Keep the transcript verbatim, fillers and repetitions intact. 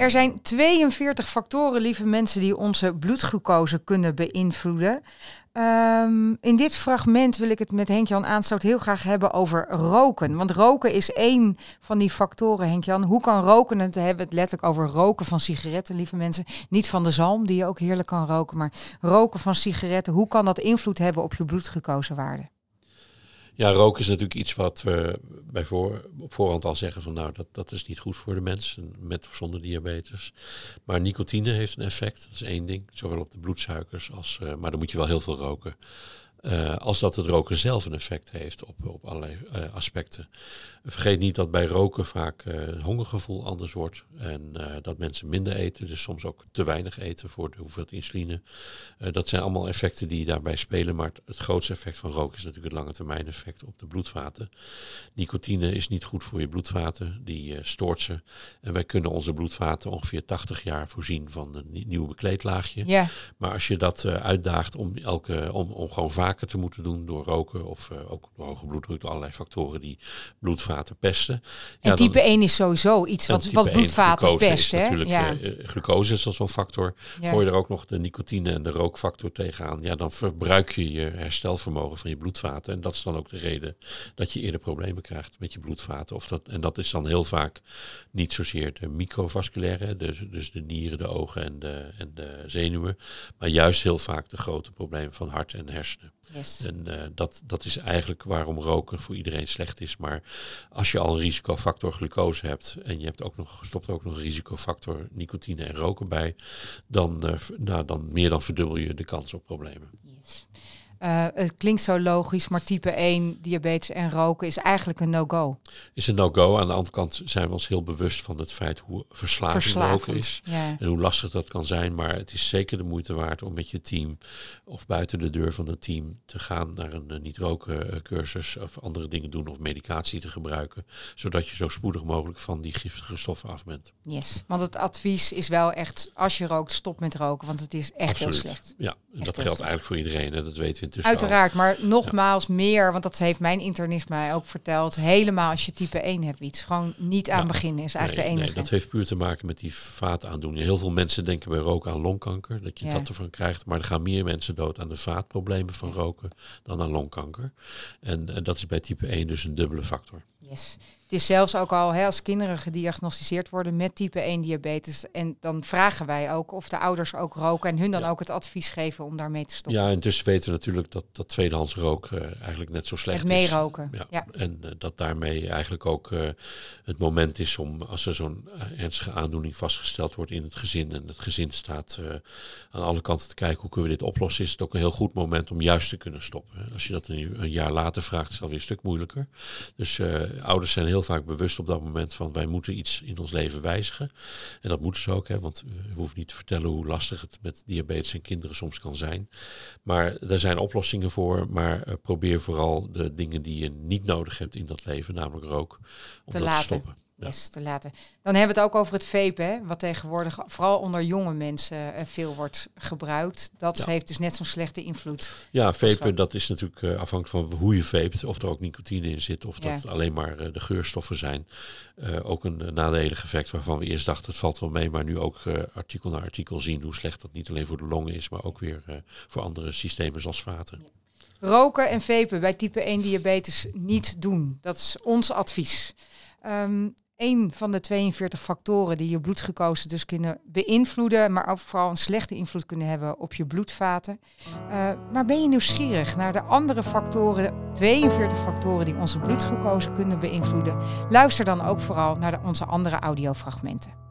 Er zijn tweeënveertig factoren, lieve mensen, die onze bloedglucose kunnen beïnvloeden. Um, in dit fragment wil ik het met Henk-Jan Aanstoot heel graag hebben over roken. Want roken is één van die factoren, Henk-Jan. Hoe kan roken, en dan hebben we het letterlijk over roken van sigaretten, lieve mensen. Niet van de zalm, die je ook heerlijk kan roken, maar roken van sigaretten. Hoe kan dat invloed hebben op je bloedglucosewaarde? Ja, roken is natuurlijk iets wat we bij voor, op voorhand al zeggen van nou, dat, dat is niet goed voor de mens, met of zonder diabetes. Maar nicotine heeft een effect, dat is één ding, zowel op de bloedsuikers als, uh, maar dan moet je wel heel veel roken. Uh, als dat het roken zelf een effect heeft op, op allerlei uh, aspecten. Vergeet niet dat bij roken vaak uh, het hongergevoel anders wordt. En uh, dat mensen minder eten, dus soms ook te weinig eten voor de hoeveelheid insuline. Uh, dat zijn allemaal effecten die daarbij spelen. Maar het, het grootste effect van roken is natuurlijk het lange termijn effect op de bloedvaten. Nicotine is niet goed voor je bloedvaten, die uh, stoort ze. En wij kunnen onze bloedvaten ongeveer tachtig jaar voorzien van een nieuw bekleedlaagje. Ja. Maar als je dat uh, uitdaagt om, elke, om, om gewoon vaak te moeten doen door roken of uh, ook door hoge bloeddruk, door allerlei factoren die bloedvaten pesten. En ja, type dan, één is sowieso iets wat, wat bloedvaten pest. Hè? Natuurlijk, ja. uh, glucose is dat zo'n factor. Ja. Gooi je er ook nog de nicotine en de rookfactor tegenaan. Ja, dan verbruik je je herstelvermogen van je bloedvaten. En dat is dan ook de reden dat je eerder problemen krijgt met je bloedvaten. Of dat, en dat is dan heel vaak niet zozeer de microvasculaire, dus, dus de nieren, de ogen en de, en de zenuwen. Maar juist heel vaak de grote problemen van hart en hersenen. Yes. En uh, dat, dat is eigenlijk waarom roken voor iedereen slecht is. Maar als je al een risicofactor glucose hebt en je hebt ook nog, stopt ook nog een risicofactor nicotine en roken bij, dan, uh, nou, dan meer dan verdubbel je de kans op problemen. Yes. Uh, het klinkt zo logisch, maar type één, diabetes en roken is eigenlijk een no-go. Is een no-go. Aan de andere kant zijn we ons heel bewust van het feit hoe verslavend, verslavend. roken is. Ja. En hoe lastig dat kan zijn. Maar het is zeker de moeite waard om met je team of buiten de deur van het team te gaan naar een uh, niet-roken cursus of andere dingen doen of medicatie te gebruiken. Zodat je zo spoedig mogelijk van die giftige stoffen af bent. Yes, want het advies is wel echt, als je rookt, stop met roken. Want het is echt Absoluut. heel slecht. Ja, en dat geldt eigenlijk voor iedereen. Hè. Dat weten we intussen Uiteraard, al. maar nogmaals ja. meer, want dat heeft mijn internist mij ook verteld. Helemaal als je type één hebt iets. Gewoon niet aan ja. beginnen is eigenlijk nee, de enige. Nee, dat heeft puur te maken met die vaataandoeningen. Heel veel mensen denken bij roken aan longkanker, dat je ja. dat ervan krijgt. Maar er gaan meer mensen dood aan de vaatproblemen van roken dan aan longkanker. En, en dat is bij type één dus een dubbele factor. Yes. Het is zelfs ook al hè, als kinderen gediagnosticeerd worden met type één diabetes. En dan vragen wij ook of de ouders ook roken en hun dan ja. ook het advies geven om daarmee te stoppen. Ja, intussen weten we natuurlijk dat, dat tweedehands rook uh, eigenlijk net zo slecht is. Het meeroken. Ja. Ja. En uh, dat daarmee eigenlijk ook uh, het moment is om, als er zo'n uh, ernstige aandoening vastgesteld wordt in het gezin en het gezin staat uh, aan alle kanten te kijken hoe kunnen we dit oplossen, is het ook een heel goed moment om juist te kunnen stoppen. Als je dat een, een jaar later vraagt, is het alweer een stuk moeilijker. Dus uh, ouders zijn heel vaak bewust op dat moment van wij moeten iets in ons leven wijzigen. En dat moeten ze ook, hè, want we hoeven niet te vertellen hoe lastig het met diabetes en kinderen soms kan zijn. Maar er zijn oplossingen voor, maar uh, probeer vooral de dingen die je niet nodig hebt in dat leven, namelijk rook, om te dat laten. te stoppen. Ja. Yes, te laten. Dan hebben we het ook over het vapen, hè, wat tegenwoordig vooral onder jonge mensen uh, veel wordt gebruikt. Dat ja. heeft dus net zo'n slechte invloed. Ja, vapen, dat is natuurlijk uh, afhankelijk van hoe je vapet, of er ook nicotine in zit, of ja. dat alleen maar uh, de geurstoffen zijn. Uh, ook een uh, nadelig effect waarvan we eerst dachten het valt wel mee, maar nu ook uh, artikel na artikel zien hoe slecht dat niet alleen voor de longen is, maar ook weer uh, voor andere systemen zoals vaten. Ja. Roken en vapen bij type één diabetes niet doen. Dat is ons advies. Um, Een van de tweeënveertig factoren die je bloedglucose dus kunnen beïnvloeden, maar ook vooral een slechte invloed kunnen hebben op je bloedvaten. Uh, maar ben je nieuwsgierig naar de andere factoren, tweeënveertig factoren die onze bloedglucose kunnen beïnvloeden? Luister dan ook vooral naar de, onze andere audiofragmenten.